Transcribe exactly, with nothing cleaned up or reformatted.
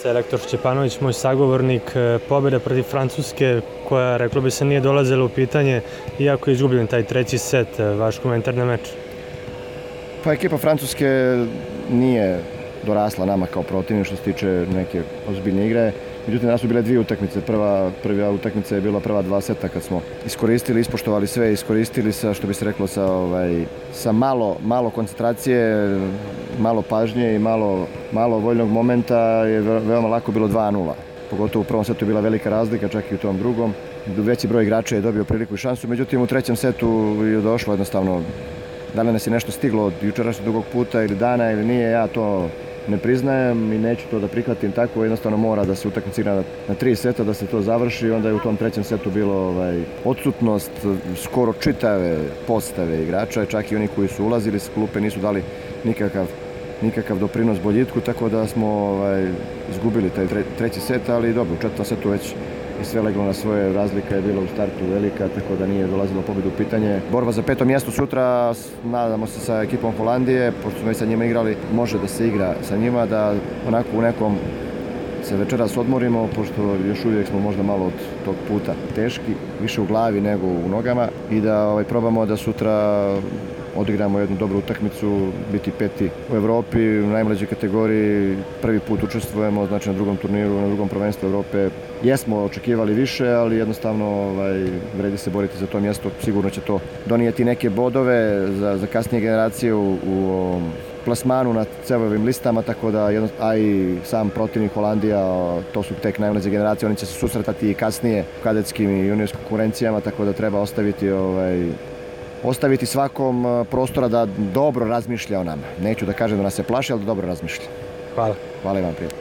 Selektor Šćepanović, moj sagovornik, pobjeda protiv Francuske koja, reklo bi se, nije dolazila u pitanje, iako je izgubljen taj treći set. Vaš komentar na meč? Pa ekipa Francuske nije dorasla nama kao protivnik što se tiče neke ozbiljne igre. Međutim, danas su bile dvije utakmice. Prva, prva utakmica je bila prva dva seta kad smo iskoristili, ispoštovali sve, iskoristili sa, što bi se reklo, sa, ovaj, sa malo, malo koncentracije, malo pažnje i malo, malo voljnog momenta je veoma lako bilo dva nula. Pogotovo u prvom setu je bila velika razlika, čak i u tom drugom. Veći broj igrača je dobio priliku i šansu, međutim u trećem setu je došlo jednostavno. Da li nas je nešto stiglo od jučerašnjeg dugog puta ili dana ili nije, ja to ne priznajem i neću to da prihvatim tako, jednostavno mora da se utakmica igra na, na tri seta, da se to završi, onda je u tom trećem setu bilo ovaj, odsutnost skoro čitave postave igrača, čak i oni koji su ulazili s klupe nisu dali nikakav, nikakav doprinos boljitku, tako da smo ovaj, izgubili taj tre, treći set, ali dobro, u četvrtom setu već i sve leglo na svoje, razlika je bila u startu velika, tako da nije dolazilo pobjedu u pitanje. Borba za peto mjesto sutra, nadamo se sa ekipom Holandije, pošto smo i sa njima igrali, može da se igra sa njima, da onako u nekom se večeras odmorimo, pošto još uvijek smo možda malo od tog puta teški, više u glavi nego u nogama i da ovaj, probamo da sutra odigramo jednu dobru utakmicu, biti peti u Evropi, u najmlađoj kategoriji, prvi put učestvujemo, znači na drugom turniru, na drugom prvenstvu Evrope. Jesmo očekivali više, ali jednostavno ovaj, vredi se boriti za to mjesto, sigurno će to donijeti neke bodove za, za kasnije generacije u, u plasmanu na cevovim listama, tako da, jedno, a i sam protivnik Holandija, to su tek najmlađe generacije, oni će se susretati i kasnije u kadetskim i juniorskim konkurencijama, tako da treba ostaviti ovaj, ostaviti svakom prostora da dobro razmišlja o nama. Neću da kažem da nas se plaši, ali da dobro razmišlja. Hvala. Hvala i vam, prijatno.